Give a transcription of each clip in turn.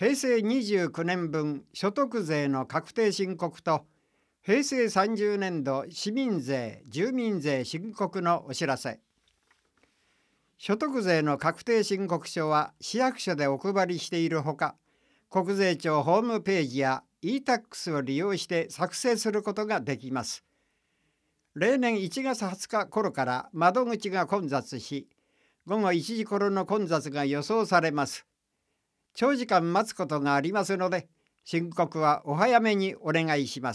平成29年分所得税の確定申告と平成30年度市民税・住民税申告のお知らせ。所得税の確定申告書は市役所でお配りしているほか、国税庁ホームページや e-tax を利用して作成することができます。例年1月20日頃から窓口が混雑し、午後1時頃の混雑が予想されます。長時間待つことがありますので、申告はお早めにお願いします。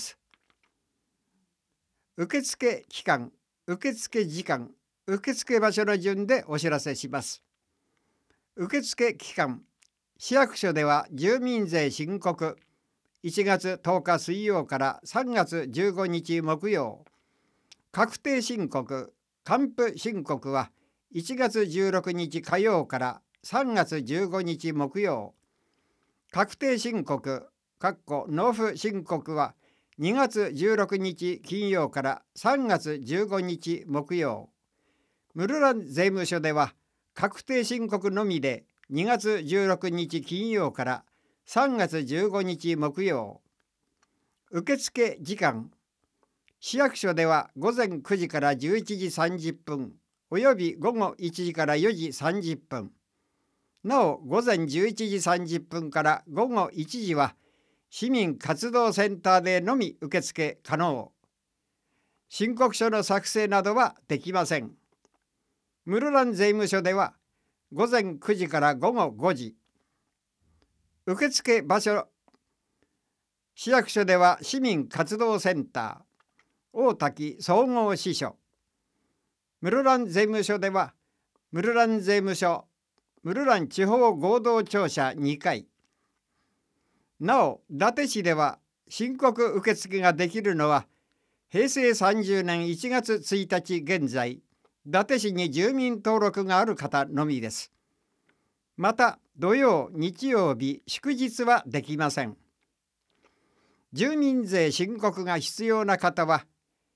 受付期間、受付時間、受付場所の順でお知らせします。受付期間、市役所では住民税申告、1月10日水曜から3月15日木曜。確定申告、還付申告は1月16日火曜から3月15日木曜。確定申告、納付申告は2月16日金曜から3月15日木曜。室蘭税務署では確定申告のみで2月16日金曜から3月15日木曜。受付時間、市役所では午前9時から11時30分および午後1時から4時30分。なお午前11時30分から午後1時は市民活動センターでのみ受付可能。申告書の作成などはできません。室蘭税務署では午前9時から午後5時。受付場所、市役所では市民活動センター、大滝総合支所。室蘭税務署では室蘭税務署室蘭地方合同庁舎2階。なお伊達市では申告受付ができるのは平成30年1月1日現在伊達市に住民登録がある方のみです。また土曜日曜日祝日はできません。住民税申告が必要な方は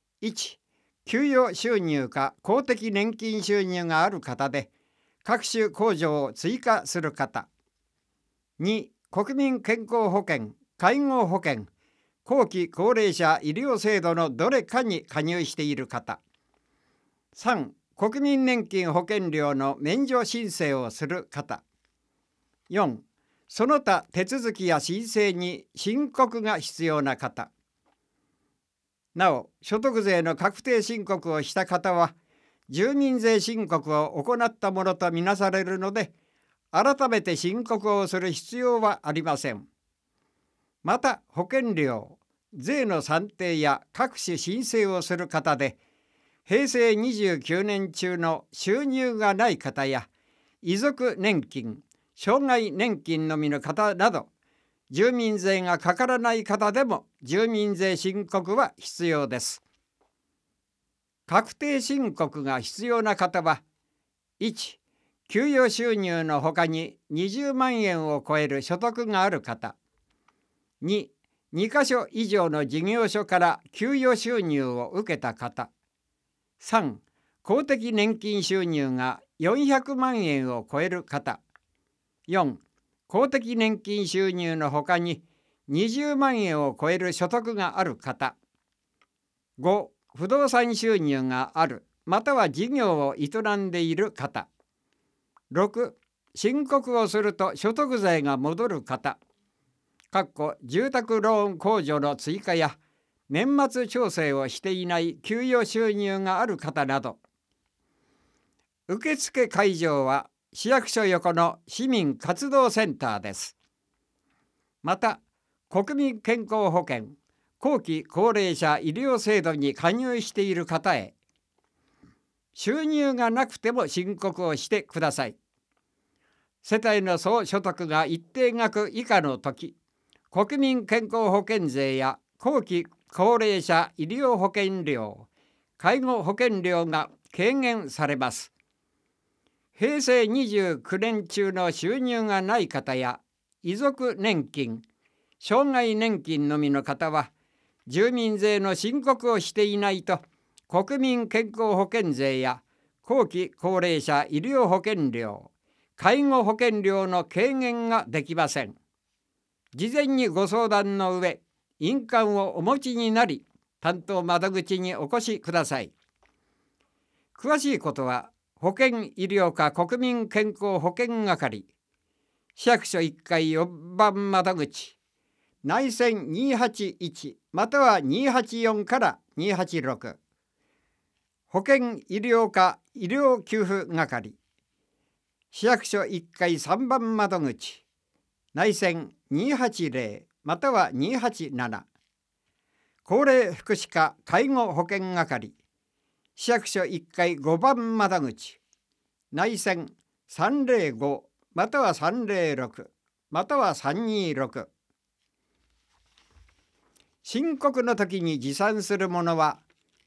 1、給与収入か公的年金収入がある方で各種控除を追加する方。2、国民健康保険、介護保険、後期高齢者医療制度のどれかに加入している方。3、国民年金保険料の免除申請をする方。4、その他手続きや申請に申告が必要な方。なお、所得税の確定申告をした方は、住民税申告を行ったものとみなされるので、改めて申告をする必要はありません。また、保険料、税の算定や各種申請をする方で、平成29年中の収入がない方や、遺族年金、障害年金のみの方など、住民税がかからない方でも住民税申告は必要です。確定申告が必要な方は、1、給与収入のほかに20万円を超える所得がある方。2、2カ所以上の事業所から給与収入を受けた方。3、公的年金収入が400万円を超える方。4、公的年金収入のほかに20万円を超える所得がある方。5、不動産収入があるまたは事業を営んでいる方。6、申告をすると所得税が戻る方。住宅ローン控除の追加や年末調整をしていない給与収入がある方など。受付会場は市役所横の市民活動センターです。また、国民健康保険、後期高齢者医療制度に加入している方へ、収入がなくても申告をしてください。世帯の総所得が一定額以下のとき、国民健康保険税や後期高齢者医療保険料、介護保険料が軽減されます。平成29年中の収入がない方や遺族年金、障害年金のみの方は、住民税の申告をしていないと国民健康保険税や後期高齢者医療保険料、介護保険料の軽減ができません。 事前にご相談の上、印鑑をお持ちになり、担当窓口にお越しください。詳しいことは、保健医療課国民健康保険係、市役所1階4番窓口、内線281または284から286、保健医療課医療給付係、市役所1階3番窓口、内線280または287、高齢福祉課介護保険係、市役所1階5番窓口、内線305または306または326。申告の時に持参するものは、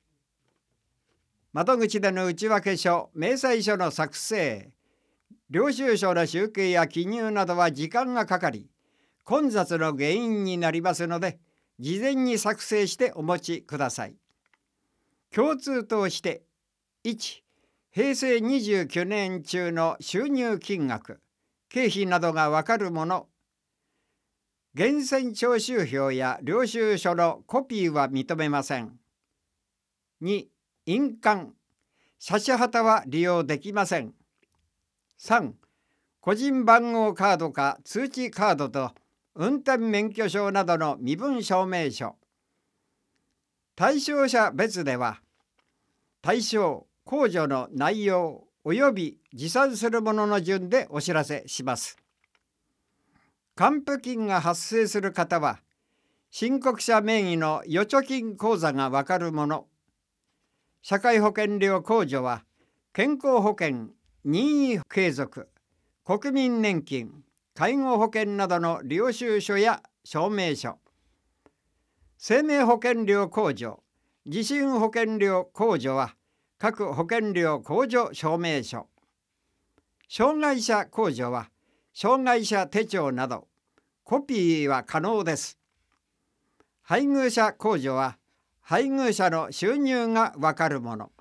窓口での内訳書、明細書の作成、領収書の集計や記入などは時間がかかり、混雑の原因になりますので、事前に作成してお持ちください。共通として、1、平成29年中の収入金額、経費などがわかるもの、源泉徴収票や領収書のコピーは認めません。2、印鑑、写し旗は利用できません。3、個人番号カードか通知カードと運転免許証などの身分証明書。対象者別では、対象、控除の内容及び持参するものの順でお知らせします。還付金が発生する方は、申告者名義の預貯金口座がわかるもの、社会保険料控除は、健康保険、任意継続、国民年金、介護保険などの領収書や証明書、生命保険料控除、地震保険料控除は、各保険料控除証明書、障害者控除は、障害者手帳など、コピーは可能です。配偶者控除は、配偶者の収入がわかるもの。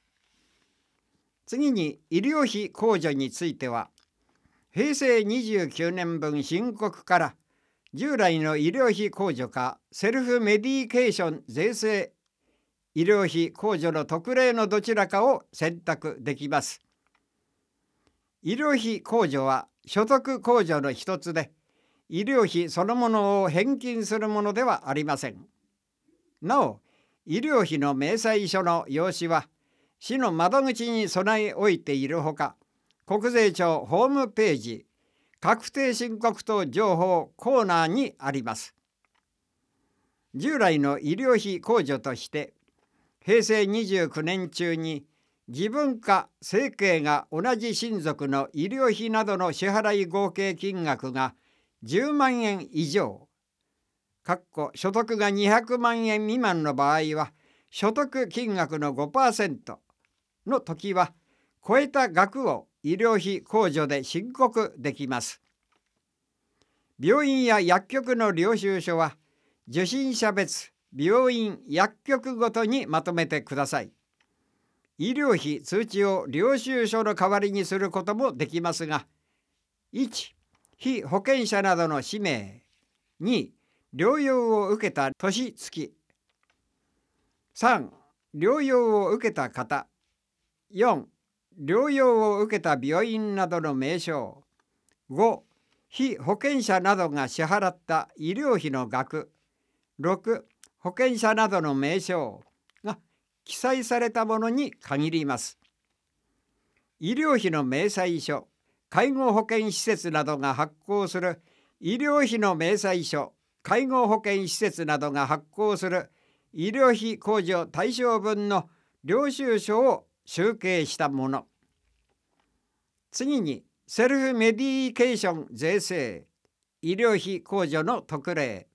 次に、医療費控除については、平成29年分申告から、従来の医療費控除かセルフメディケーション税制医療費控除の特例のどちらかを選択できます。医療費控除は所得控除の一つで、医療費そのものを返金するものではありません。なお、医療費の明細書の用紙は、市の窓口に備え置いているほか、国税庁ホームページ、確定申告等情報コーナーにあります。従来の医療費控除として、平成29年中に自分か生計が同じ親族の医療費などの支払い合計金額が10万円以上、所得が200万円未満の場合は、所得金額の 5% の時は、超えた額を医療費控除で申告できます。病院や薬局の領収書は、受診者別、病院、薬局ごとにまとめてください。医療費通知を領収書の代わりにすることもできますが、1、被保険者などの氏名、2、療養を受けた年月、3、療養を受けた方、4、療養を受けた病院などの名称、5、被保険者などが支払った医療費の額、6、保険者などの名称が記載されたものに限ります。医療費の明細書、介護保険施設などが発行する医療費の明細書、介護保険施設などが発行する医療費控除対象分の領収書を集計したもの。次に、セルフメディケーション税制医療費控除の特例。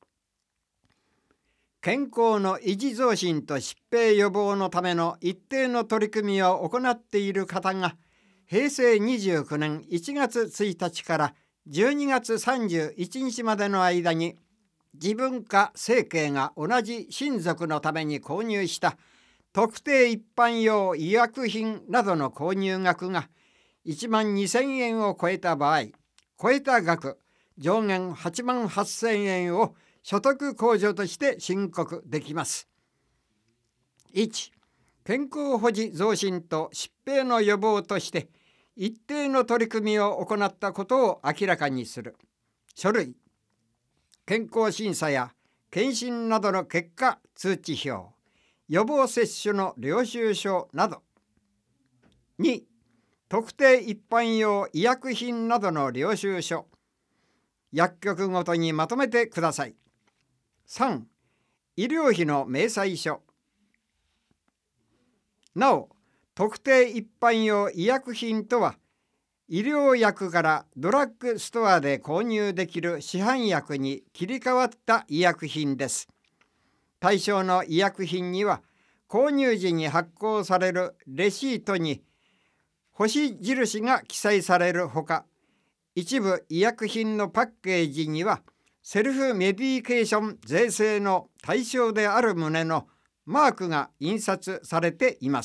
健康の維持増進と疾病予防のための一定の取り組みを行っている方が、平成29年1月1日から12月31日までの間に、自分か生計が同じ親族のために購入した特定一般用医薬品などの購入額が1万2000円を超えた場合、超えた額上限8万8000円を所得控除として申告できます。1、健康保持増進と疾病の予防として一定の取り組みを行ったことを明らかにする書類、健康審査や検診などの結果通知表、予防接種の領収書など。2、特定一般用医薬品などの領収書、薬局ごとにまとめてください。3、医療費の明細書。なお、特定一般用医薬品とは、医療薬からドラッグストアで購入できる市販薬に切り替わった医薬品です。対象の医薬品には、購入時に発行されるレシートに星印が記載されるほか、一部医薬品のパッケージにはセルフメディケーション税制の対象である旨のマークが印刷されています。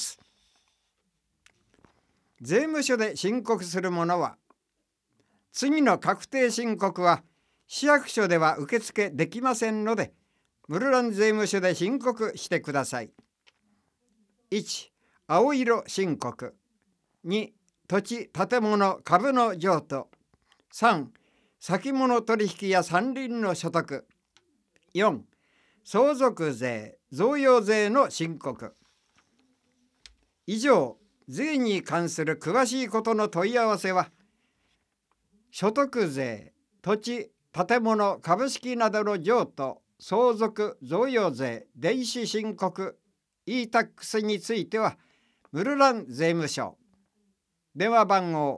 税務署で申告するものは、次の確定申告は市役所では受付できませんので、室蘭税務署で申告してください。1、青色申告。2、土地・建物・株の譲渡。3、先物取引や山林の所得。4、相続税・贈与税の申告。以上、税に関する詳しいことの問い合わせは、所得税、土地・建物・株式などの譲渡、相続・贈与税、電子申告、e-tax については、室蘭税務署。電話番号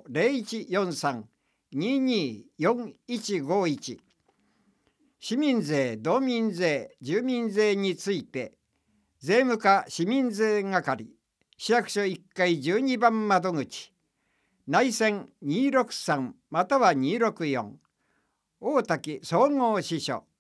0143-224151。市民税、道民税、住民税について、税務課市民税係、市役所1階12番窓口、内線263または264、大滝総合支所。